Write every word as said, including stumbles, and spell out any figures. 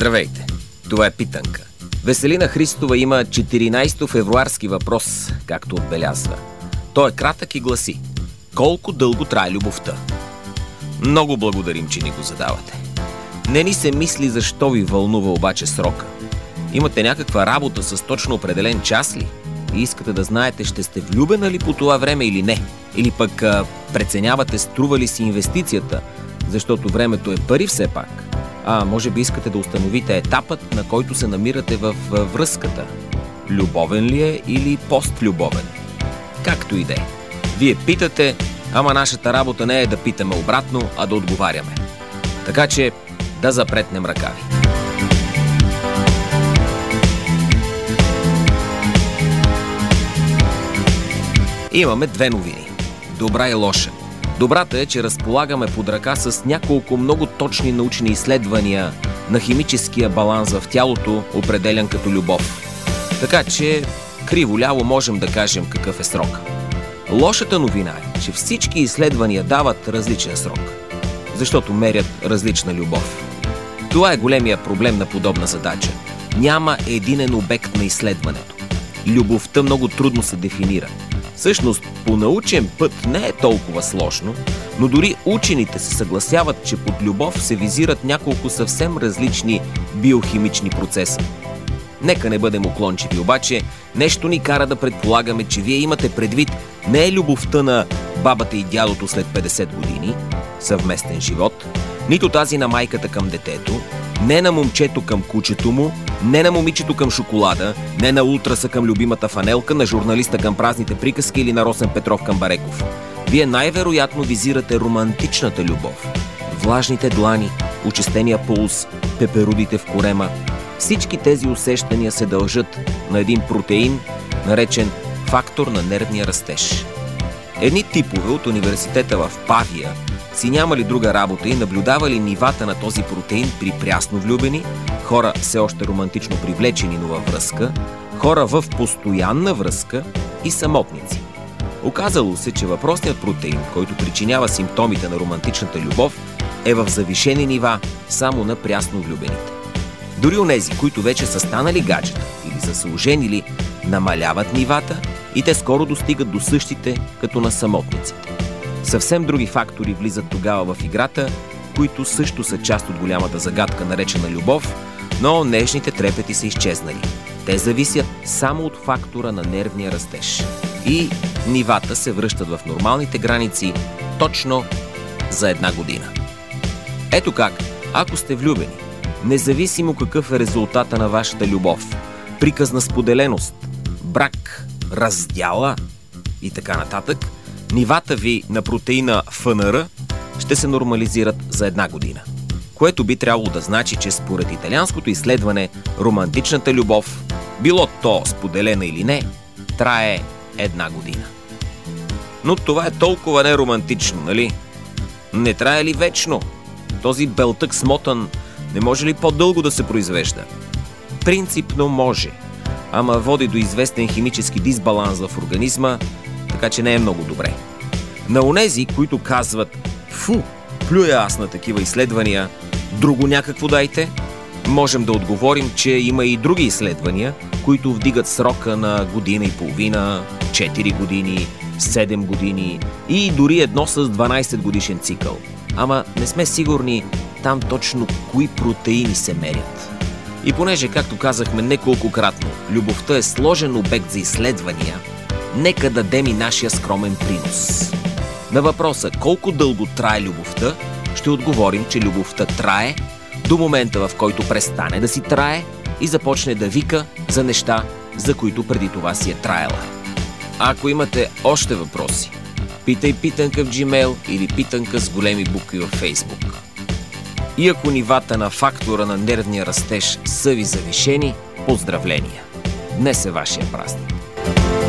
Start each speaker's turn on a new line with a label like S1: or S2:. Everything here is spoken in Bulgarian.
S1: Здравейте, това е Питанка. Веселина Христова има четиринайсети февруарски въпрос, както отбелязва. Той е кратък и гласи: колко дълго трае любовта? Много благодарим, че ни го задавате. Не ни се мисли защо ви вълнува обаче срока. Имате някаква работа с точно определен час ли? И искате да знаете, ще сте влюбена ли по това време или не? Или пък а, преценявате струва ли си инвестицията, защото времето е пари все пак? А може би искате да установите етапът, на който се намирате в връзката. Любовен ли е или постлюбовен? Както и да е. Вие питате, ама нашата работа не е да питаме обратно, а да отговаряме. Така че да запретнем ръкави. Имаме две новини. Добра и лоша. Добрата е, че разполагаме под ръка с няколко много точни научни изследвания на химическия баланс в тялото, определен като любов. Така че криво-ляво можем да кажем какъв е срок. Лошата новина е, че всички изследвания дават различен срок, защото мерят различна любов. Това е големия проблем на подобна задача. Няма единен обект на изследването. Любовта много трудно се дефинира. Всъщност, по научен път не е толкова сложно, но дори учените се съгласяват, че под любов се визират няколко съвсем различни биохимични процеса. Нека не бъдем уклончиви, обаче нещо ни кара да предполагаме, че вие имате предвид не е любовта на бабата и дядото след петдесет години, съвместен живот, нито тази на майката към детето, не на момчето към кучето му, не на момичето към шоколада, не на ултраса към любимата фанелка, на журналиста към празните приказки или на Росен Петров към Бареков. Вие най-вероятно визирате романтичната любов. Влажните длани, учестения пулс, пеперудите в корема. Всички тези усещания се дължат на един протеин, наречен фактор на нервния растеж. Едни типове от университета в Павия си нямали друга работа и наблюдавали нивата на този протеин при прясно влюбени, хора все още романтично привлечени, но във връзка, хора в постоянна връзка и самотници. Оказало се, че въпросният протеин, който причинява симптомите на романтичната любов, е в завишени нива само на прясно влюбените. Дори онези, които вече са станали гаджета или са се оженили, намаляват нивата и те скоро достигат до същите като на самотниците. Съвсем други фактори влизат тогава в играта, които също са част от голямата загадка, наречена любов, но нежните трепети са изчезнали. Те зависят само от фактора на нервния растеж. И нивата се връщат в нормалните граници точно за една година. Ето как, ако сте влюбени, независимо какъв е резултата на вашата любов, приказна споделеност, брак, раздяла и така нататък, нивата ви на протеина Еф Ен Ер ще се нормализират за една година. Което би трябвало да значи, че според италианското изследване, романтичната любов, било то споделена или не, трае една година. Но това е толкова неромантично, нали? Не трае ли вечно? Този белтък смотан не може ли по-дълго да се произвежда? Принципно може, ама води до известен химически дисбаланс в организма, така че не е много добре. На онези, които казват: фу, плюя аз на такива изследвания, друго някакво дайте, можем да отговорим, че има и други изследвания, които вдигат срока на година и половина, четири години, седем години и дори едно с дванайсет годишен цикъл. Ама не сме сигурни там точно кои протеини се мерят. И понеже, както казахме неколкократно, любовта е сложен обект за изследвания, нека дадем и нашия скромен принос. На въпроса колко дълго трае любовта, ще отговорим, че любовта трае до момента, в който престане да си трае и започне да вика за неща, за които преди това си е траела. А ако имате още въпроси, питай Питанка в Gmail или Питанка с големи букви във Facebook. И ако нивата на фактора на нервния растеж са ви завишени, поздравления! Днес е вашия празник!